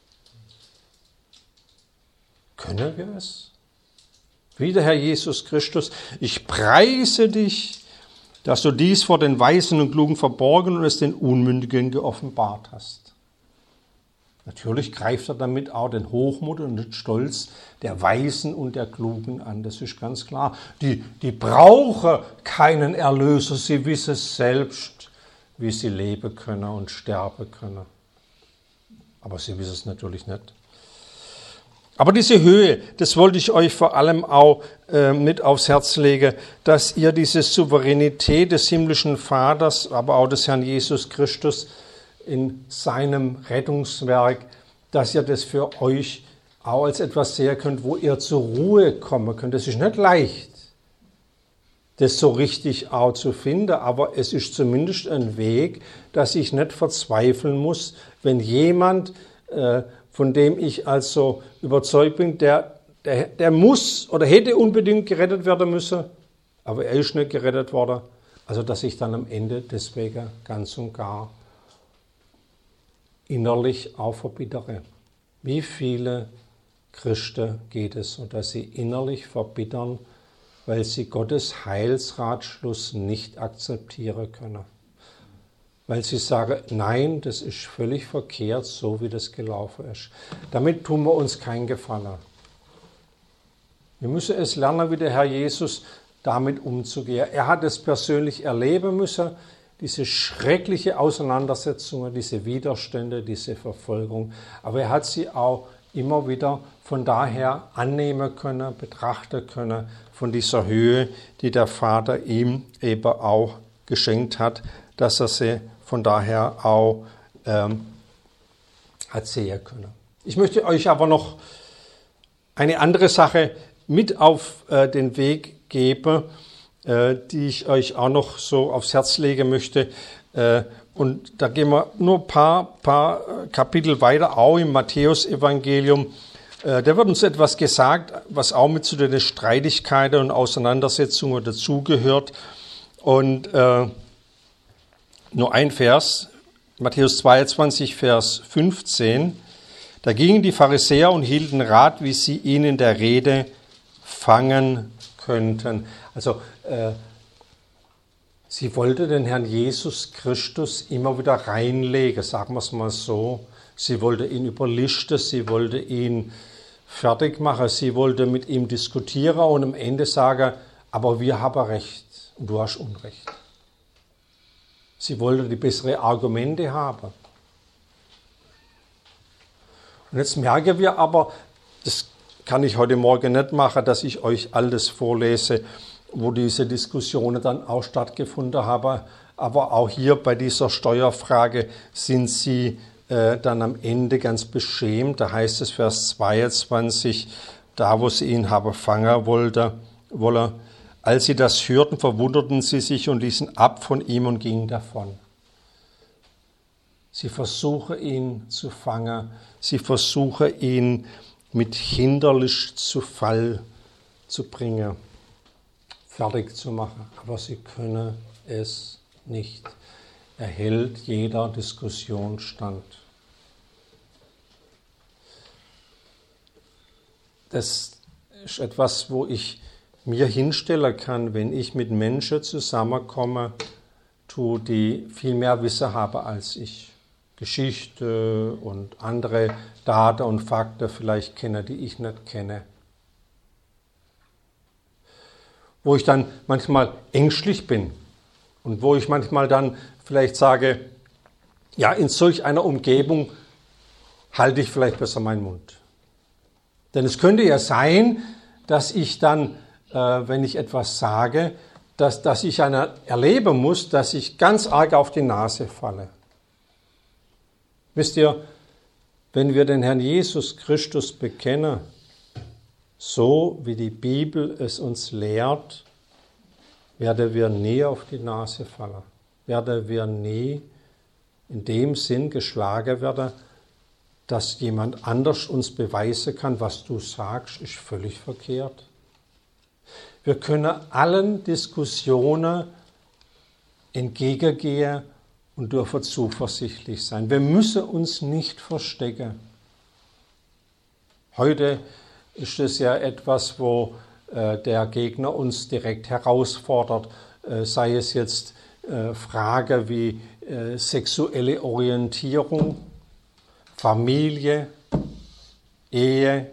Können wir es? Wie der Herr Jesus Christus, ich preise dich, dass du dies vor den Weisen und Klugen verborgen und es den Unmündigen geoffenbart hast. Natürlich greift er damit auch den Hochmut und den Stolz der Weisen und der Klugen an, das ist ganz klar. Die, die brauchen keinen Erlöser, sie wissen selbst, wie sie leben können und sterben können. Aber sie wissen es natürlich nicht. Aber diese Höhe, das wollte ich euch vor allem auch äh, mit aufs Herz legen, dass ihr diese Souveränität des himmlischen Vaters, aber auch des Herrn Jesus Christus in seinem Rettungswerk, dass ihr das für euch auch als etwas sehen könnt, wo ihr zur Ruhe kommen könnt. Das ist nicht leicht, das so richtig auch zu finden, aber es ist zumindest ein Weg, dass ich nicht verzweifeln muss, wenn jemand, äh, von dem ich also überzeugt bin, der, der, der muss oder hätte unbedingt gerettet werden müssen, aber er ist nicht gerettet worden, also dass ich dann am Ende deswegen ganz und gar innerlich auch verbittere. Wie viele Christen geht es so, dass sie innerlich verbittern, weil sie Gottes Heilsratschluss nicht akzeptieren können. Weil sie sagen, nein, das ist völlig verkehrt, so wie das gelaufen ist. Damit tun wir uns keinen Gefallen. Wir müssen es lernen, wie der Herr Jesus damit umzugehen. Er hat es persönlich erleben müssen, diese schreckliche Auseinandersetzungen, diese Widerstände, diese Verfolgung. Aber er hat sie auch immer wieder von daher annehmen können, betrachten können, von dieser Höhe, die der Vater ihm eben auch geschenkt hat, dass er sie von daher auch ähm, hat sehen können. Ich möchte euch aber noch eine andere Sache mit auf äh, den Weg geben, die ich euch auch noch so aufs Herz legen möchte. Und da gehen wir nur ein paar, paar Kapitel weiter, auch im Matthäus-Evangelium. Da wird uns etwas gesagt, was auch mit zu den Streitigkeiten und Auseinandersetzungen dazugehört. Und äh, nur ein Vers, Matthäus zweiundzwanzig, Vers fünfzehn. Da gingen die Pharisäer und hielten Rat, wie sie ihn in der Rede fangen könnten. Also äh, sie wollte den Herrn Jesus Christus immer wieder reinlegen, sagen wir es mal so. Sie wollte ihn überlisten, sie wollte ihn fertig machen, sie wollte mit ihm diskutieren und am Ende sagen, aber wir haben Recht und du hast Unrecht. Sie wollte die besseren Argumente haben. Und jetzt merken wir aber, das kann ich heute Morgen nicht machen, dass ich euch alles vorlese, wo diese Diskussionen dann auch stattgefunden haben. Aber auch hier bei dieser Steuerfrage sind sie äh, dann am Ende ganz beschämt. Da heißt es Vers zweiundzwanzig, da wo sie ihn haben fangen wollte, wolle. Als sie das hörten, verwunderten sie sich und ließen ab von ihm und gingen davon. Sie versuchen ihn zu fangen, sie versuchen ihn mit hinderlich zu Fall zu bringen, fertig zu machen, aber sie können es nicht. Er hält jeder Diskussion stand. Das ist etwas, wo ich mir hinstellen kann, wenn ich mit Menschen zusammenkomme, die viel mehr Wissen haben als ich. Geschichte und andere Daten und Fakten vielleicht kenne, die ich nicht kenne. Wo ich dann manchmal ängstlich bin und wo ich manchmal dann vielleicht sage, ja, in solch einer Umgebung halte ich vielleicht besser meinen Mund. Denn es könnte ja sein, dass ich dann, äh, wenn ich etwas sage, dass, dass ich einer erleben muss, dass ich ganz arg auf die Nase falle. Wisst ihr, wenn wir den Herrn Jesus Christus bekennen, so wie die Bibel es uns lehrt, werden wir nie auf die Nase fallen, werden wir nie in dem Sinn geschlagen werden, dass jemand anders uns beweisen kann, was du sagst, ist völlig verkehrt. Wir können allen Diskussionen entgegengehen und dürfen zuversichtlich sein. Wir müssen uns nicht verstecken. Heute ist es ja etwas, wo äh, der Gegner uns direkt herausfordert, äh, sei es jetzt äh, Frage wie äh, sexuelle Orientierung, Familie, Ehe,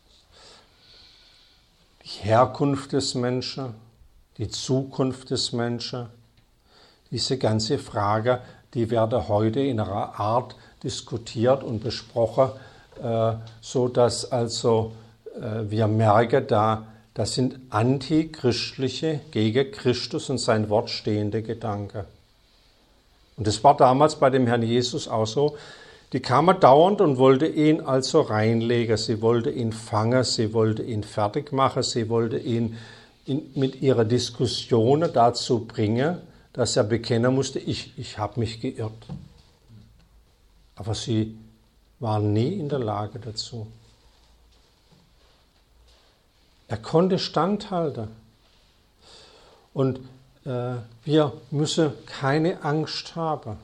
die Herkunft des Menschen, die Zukunft des Menschen. Diese ganze Frage, die werden heute in einer Art diskutiert und besprochen, äh, so dass also äh, wir merken, da das sind antichristliche, gegen Christus und sein Wort stehende Gedanken. Und das war damals bei dem Herrn Jesus auch so. Die kamen dauernd und wollte ihn also reinlegen. Sie wollte ihn fangen, sie wollte ihn fertig machen, sie wollte ihn in, mit ihrer Diskussion dazu bringen, dass er bekennen musste, ich, ich habe mich geirrt. Aber sie waren nie in der Lage dazu. Er konnte standhalten. Und äh, wir müssen keine Angst haben.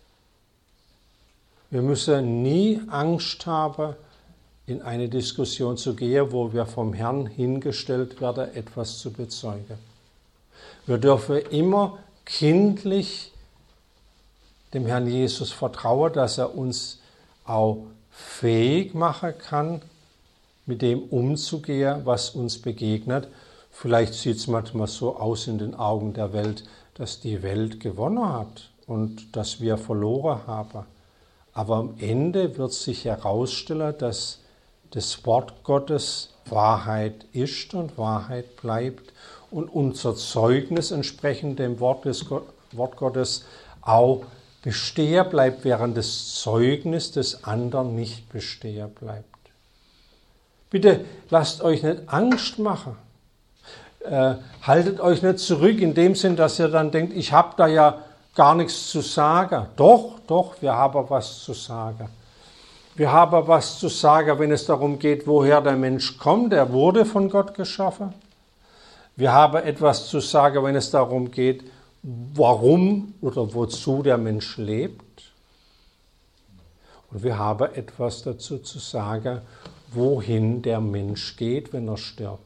Wir müssen nie Angst haben, in eine Diskussion zu gehen, wo wir vom Herrn hingestellt werden, etwas zu bezeugen. Wir dürfen immer kindlich dem Herrn Jesus vertrauen, dass er uns auch fähig machen kann, mit dem umzugehen, was uns begegnet. Vielleicht sieht es manchmal so aus in den Augen der Welt, dass die Welt gewonnen hat und dass wir verloren haben. Aber am Ende wird sich herausstellen, dass das Wort Gottes Wahrheit ist und Wahrheit bleibt und unser Zeugnis entsprechend dem Wort des Wort Gottes auch bestehen bleibt, während das Zeugnis des anderen nicht bestehen bleibt. Bitte lasst euch nicht Angst machen. Äh, haltet euch nicht zurück in dem Sinn, dass ihr dann denkt, ich habe da ja gar nichts zu sagen. Doch, doch, wir haben was zu sagen. Wir haben was zu sagen, wenn es darum geht, woher der Mensch kommt. Er wurde von Gott geschaffen. Wir haben etwas zu sagen, wenn es darum geht, warum oder wozu der Mensch lebt. Und wir haben etwas dazu zu sagen, wohin der Mensch geht, wenn er stirbt.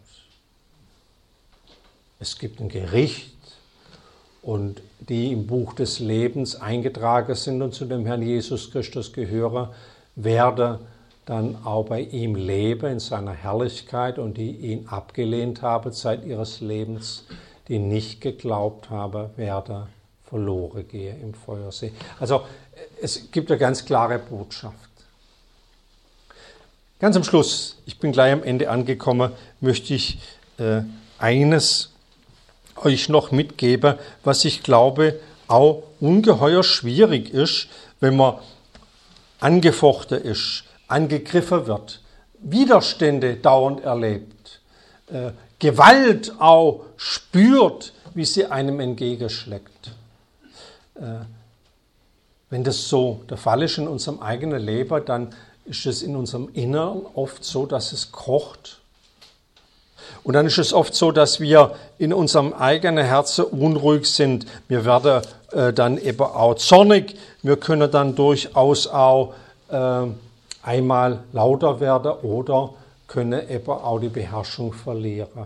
Es gibt ein Gericht und die im Buch des Lebens eingetragen sind und zu dem Herrn Jesus Christus gehören, werden dann auch bei ihm leben in seiner Herrlichkeit und die ihn abgelehnt haben seit ihres Lebens, die nicht geglaubt haben, werden verloren gehen im Feuersee. Also es gibt eine ganz klare Botschaft. Ganz am Schluss, ich bin gleich am Ende angekommen, möchte ich äh, eines euch noch mitgeben, was ich glaube auch ungeheuer schwierig ist, wenn man angefochten ist, angegriffen wird, Widerstände dauernd erlebt, äh, Gewalt auch spürt, wie sie einem entgegenschlägt. Äh, wenn das so der Fall ist in unserem eigenen Leben, dann ist es in unserem Inneren oft so, dass es kocht. Und dann ist es oft so, dass wir in unserem eigenen Herzen unruhig sind. Wir werden äh, dann eben auch zornig. Wir können dann durchaus auch äh, einmal lauter werden oder können eben auch die Beherrschung verlieren.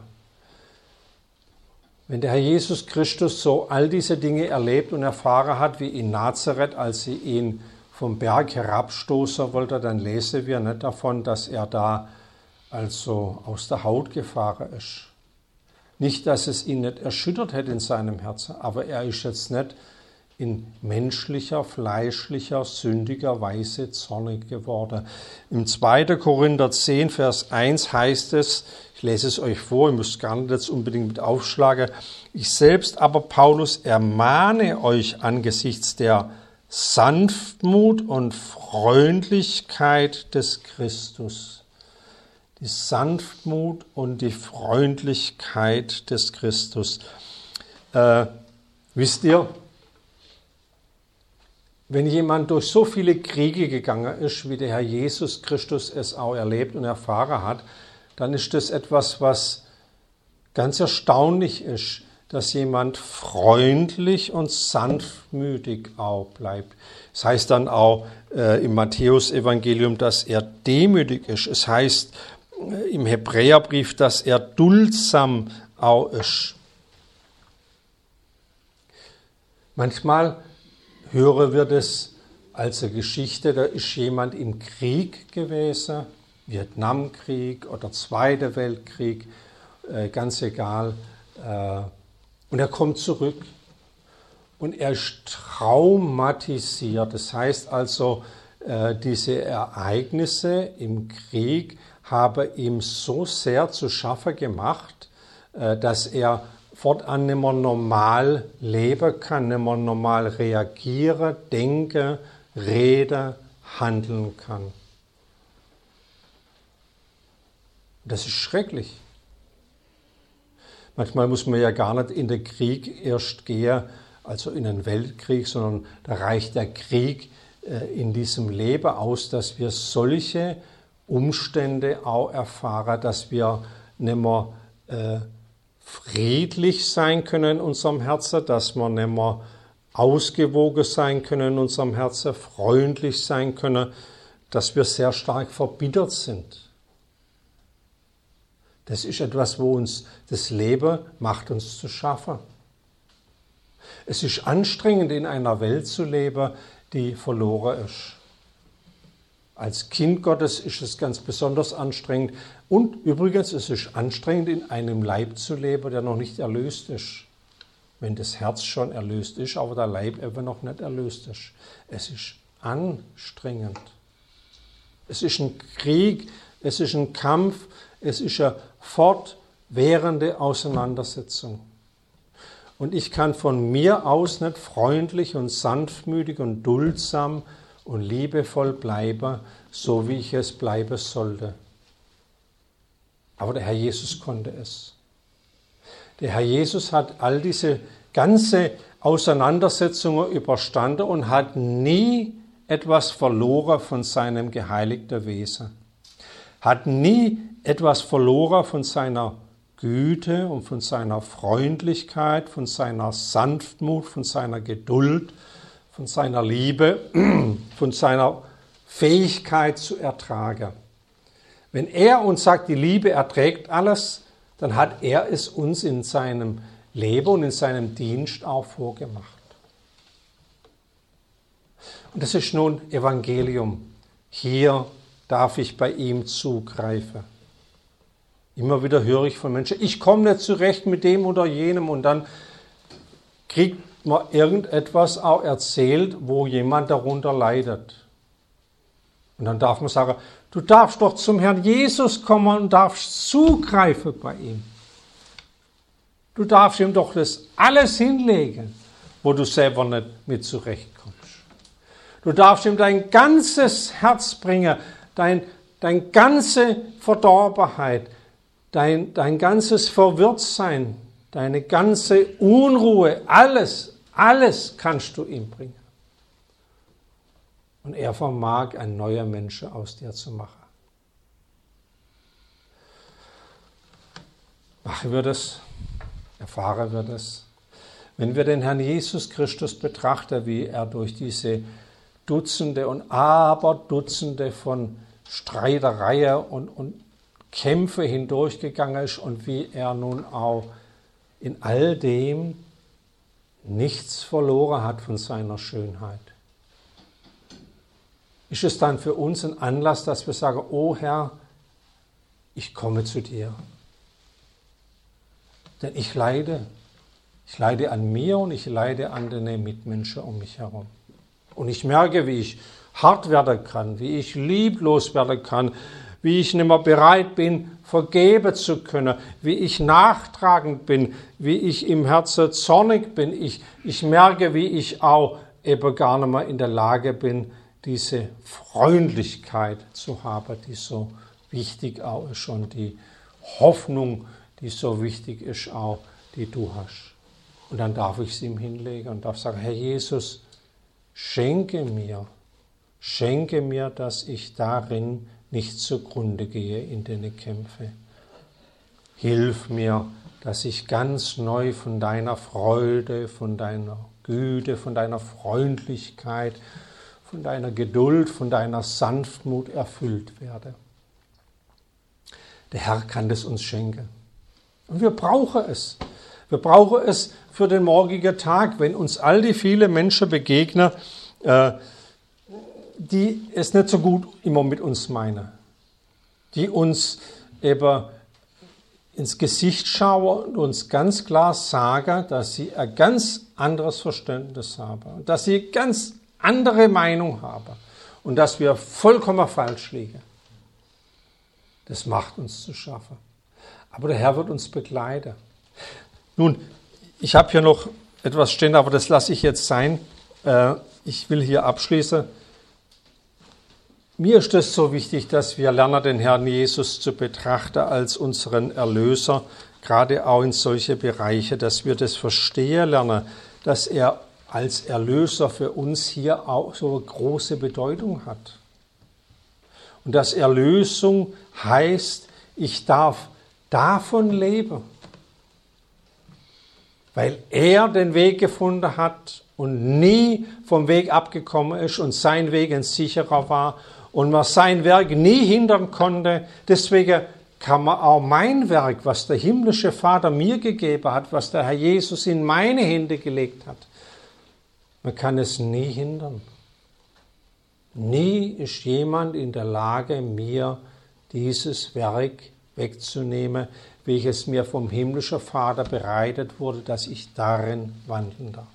Wenn der Herr Jesus Christus so all diese Dinge erlebt und erfahren hat, wie in Nazareth, als sie ihn vom Berg herabstoßen wollte, dann lesen wir nicht davon, dass er da also aus der Haut gefahren ist. Nicht, dass es ihn nicht erschüttert hätte in seinem Herzen, aber er ist jetzt nicht in menschlicher, fleischlicher, sündiger Weise zornig geworden. Im zweiten Korinther zehn, Vers eins heißt es, ich lese es euch vor, ihr müsst gar nicht jetzt unbedingt mit aufschlagen, ich selbst aber, Paulus, ermahne euch angesichts der Sanftmut und Freundlichkeit des Christus. Die Sanftmut und die Freundlichkeit des Christus. Äh, wisst ihr, wenn jemand durch so viele Kriege gegangen ist, wie der Herr Jesus Christus es auch erlebt und erfahren hat, dann ist das etwas, was ganz erstaunlich ist, dass jemand freundlich und sanftmütig auch bleibt. Es heißt dann auch äh, im Matthäus-Evangelium, dass er demütig ist. Es heißt äh, im Hebräerbrief, dass er duldsam auch ist. Manchmal hören wir das als eine Geschichte, da ist jemand im Krieg gewesen, Vietnamkrieg oder Zweiter Weltkrieg, äh, ganz egal. Äh, und er kommt zurück und er ist traumatisiert. Das heißt also, äh, diese Ereignisse im Krieg haben ihm so sehr zu schaffen gemacht, äh, dass er fortan nicht mehr normal leben kann, nicht mehr normal reagieren, denken, reden, handeln kann. Das ist schrecklich. Manchmal muss man ja gar nicht in den Krieg erst gehen, also in den Weltkrieg, sondern da reicht der Krieg äh, in diesem Leben aus, dass wir solche Umstände auch erfahren, dass wir nicht mehr äh, friedlich sein können in unserem Herzen, dass wir nicht mehr ausgewogen sein können in unserem Herzen, freundlich sein können, dass wir sehr stark verbittert sind. Das ist etwas, wo uns das Leben macht, uns zu schaffen. Es ist anstrengend, in einer Welt zu leben, die verloren ist. Als Kind Gottes ist es ganz besonders anstrengend. Und übrigens, es ist anstrengend, in einem Leib zu leben, der noch nicht erlöst ist. Wenn das Herz schon erlöst ist, aber der Leib eben noch nicht erlöst ist. Es ist anstrengend. Es ist ein Krieg, es ist ein Kampf, es ist eine fortwährende Auseinandersetzung. Und ich kann von mir aus nicht freundlich und sanftmütig und duldsam und liebevoll bleiben, so wie ich es bleiben sollte. Aber der Herr Jesus konnte es. Der Herr Jesus hat all diese ganze Auseinandersetzungen überstanden und hat nie etwas verloren von seinem geheiligten Wesen. Hat nie etwas verloren von seiner Güte und von seiner Freundlichkeit, von seiner Sanftmut, von seiner Geduld, von seiner Liebe, von seiner Fähigkeit zu ertragen. Wenn er uns sagt, die Liebe erträgt alles, dann hat er es uns in seinem Leben und in seinem Dienst auch vorgemacht. Und das ist nun Evangelium. Hier darf ich bei ihm zugreifen. Immer wieder höre ich von Menschen, ich komme nicht zurecht mit dem oder jenem, und dann kriegt man irgendetwas auch erzählt, wo jemand darunter leidet. Und dann darf man sagen, du darfst doch zum Herrn Jesus kommen und darfst zugreifen bei ihm. Du darfst ihm doch das alles hinlegen, wo du selber nicht mit zurechtkommst. Du darfst ihm dein ganzes Herz bringen, dein, dein ganze Verdorbenheit, dein, dein ganzes Verwirrtsein, deine ganze Unruhe, alles, alles kannst du ihm bringen. Und er vermag, ein neuer Mensch aus dir zu machen. Machen wir das? Erfahren wir das? Wenn wir den Herrn Jesus Christus betrachten, wie er durch diese Dutzende und Aberdutzende von Streitereien und, und Kämpfe hindurchgegangen ist und wie er nun auch in all dem nichts verloren hat von seiner Schönheit. ist es dann für uns ein Anlass, dass wir sagen, oh Herr, ich komme zu dir. Denn ich leide. Ich leide an mir und ich leide an den Mitmenschen um mich herum. Und ich merke, wie ich hart werden kann, wie ich lieblos werden kann, wie ich nicht mehr bereit bin, vergeben zu können, wie ich nachtragend bin, wie ich im Herzen zornig bin. Ich, ich merke, wie ich auch eben gar nicht mehr in der Lage bin, diese Freundlichkeit zu haben, die so wichtig auch ist und die Hoffnung, die so wichtig ist auch, die du hast. Und dann darf ich sie ihm hinlegen und darf sagen, Herr Jesus, schenke mir, schenke mir, dass ich darin nicht zugrunde gehe in den Kämpfen. Hilf mir, dass ich ganz neu von deiner Freude, von deiner Güte, von deiner Freundlichkeit, von deiner Geduld, von deiner Sanftmut erfüllt werde. Der Herr kann das uns schenken. Und wir brauchen es. Wir brauchen es für den morgigen Tag, wenn uns all die vielen Menschen begegnen, äh, die es nicht so gut immer mit uns meinen, die uns eben ins Gesicht schauen und uns ganz klar sagen, dass sie ein ganz anderes Verständnis haben, dass sie eine ganz andere Meinung haben und dass wir vollkommen falsch liegen. Das macht uns zu schaffen. Aber der Herr wird uns begleiten. Nun, ich habe hier noch etwas stehen, aber das lasse ich jetzt sein. Ich will hier abschließen. Mir ist es so wichtig, dass wir lernen, den Herrn Jesus zu betrachten als unseren Erlöser, gerade auch in solche Bereiche, dass wir das verstehen lernen, dass er als Erlöser für uns hier auch so eine große Bedeutung hat. Und dass Erlösung heißt, ich darf davon leben, weil er den Weg gefunden hat und nie vom Weg abgekommen ist und sein Weg ein sicherer war und man sein Werk nie hindern konnte. Deswegen kann man auch mein Werk, was der himmlische Vater mir gegeben hat, was der Herr Jesus in meine Hände gelegt hat, man kann es nie hindern. Nie ist jemand in der Lage, mir dieses Werk wegzunehmen, welches mir vom himmlischen Vater bereitet wurde, dass ich darin wandeln darf.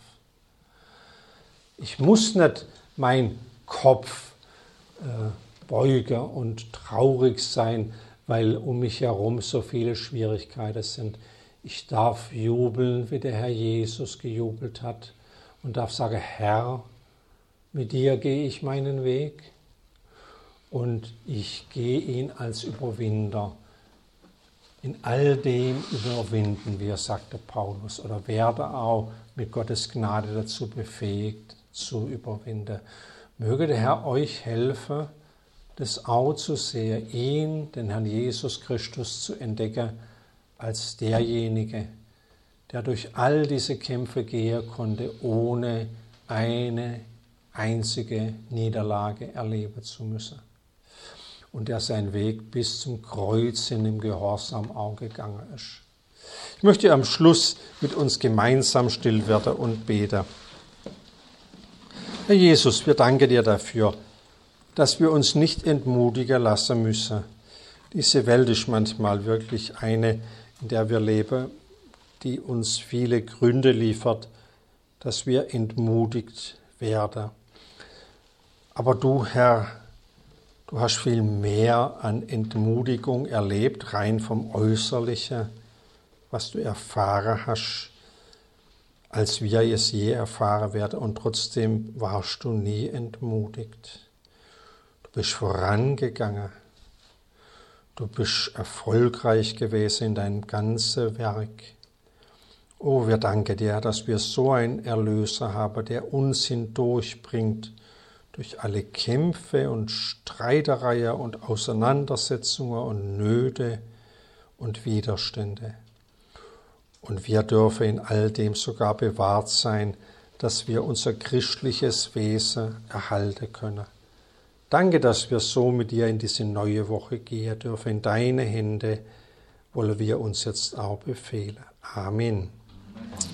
Ich muss nicht meinen Kopf äh, beugen und traurig sein, weil um mich herum so viele Schwierigkeiten sind. Ich darf jubeln, wie der Herr Jesus gejubelt hat und darf sagen, Herr, mit dir gehe ich meinen Weg und ich gehe ihn als Überwinder. In all dem überwinden wir, sagte Paulus, oder werde auch mit Gottes Gnade dazu befähigt, zu überwinden. Möge der Herr euch helfen, das auch zu sehen, ihn, den Herrn Jesus Christus, zu entdecken als derjenige, der durch all diese Kämpfe gehen konnte, ohne eine einzige Niederlage erleben zu müssen. Und der sein Weg bis zum Kreuz in dem Gehorsam auch gegangen ist. Ich möchte am Schluss mit uns gemeinsam still werden und beten. Herr Jesus, wir danken dir dafür, dass wir uns nicht entmutigen lassen müssen. Diese Welt ist manchmal wirklich eine, in der wir leben, die uns viele Gründe liefert, dass wir entmutigt werden. Aber du, Herr, du hast viel mehr an Entmutigung erlebt, rein vom Äußerlichen, was du erfahren hast, als wir es je erfahren werden. Und trotzdem warst du nie entmutigt. Du bist vorangegangen. Du bist erfolgreich gewesen in deinem ganzen Werk. Oh, wir danken dir, dass wir so einen Erlöser haben, der uns hindurchbringt, durch alle Kämpfe und Streitereien und Auseinandersetzungen und Nöte und Widerstände. Und wir dürfen in all dem sogar bewahrt sein, dass wir unser christliches Wesen erhalten können. Danke, dass wir so mit dir in diese neue Woche gehen dürfen. In deine Hände wollen wir uns jetzt auch befehlen. Amen.